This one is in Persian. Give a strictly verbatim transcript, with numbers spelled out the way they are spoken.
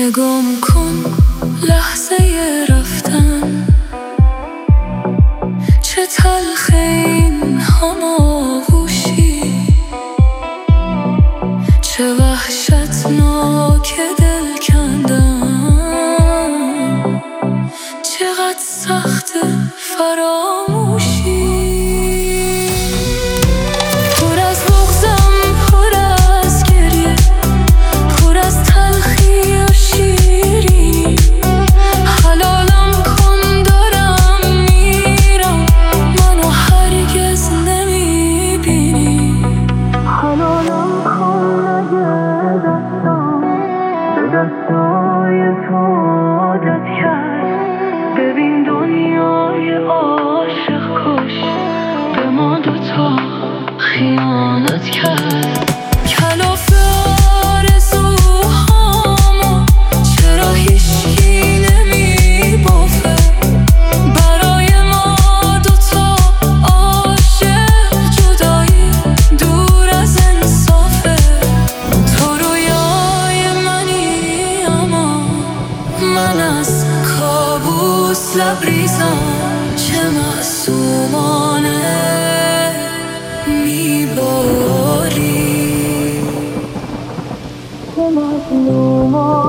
نگام کن لحظه رفتن، چه تلخ این هماغوشی، چه وحشتناک دل کندن، چقدر سخت فراموشی. پر از بغضم، پر از گریه، پر از تلخی و شیری، حلالم کن دارم میرم، منو هرگز نمیبینی. حلالم کن نگه دستم به دستای تو عادت کرد، ببین دنیای عاشق کش به ما دوتا خیانت کرد. کلافه آرزوهامو چرا هیچکی نمیبافه، برای ما دوتا عاشق جدایی دور از انصافه. تو رویای منی اما من از کابوس لبریزم، چه معصومانه میباری، چه مظلومانه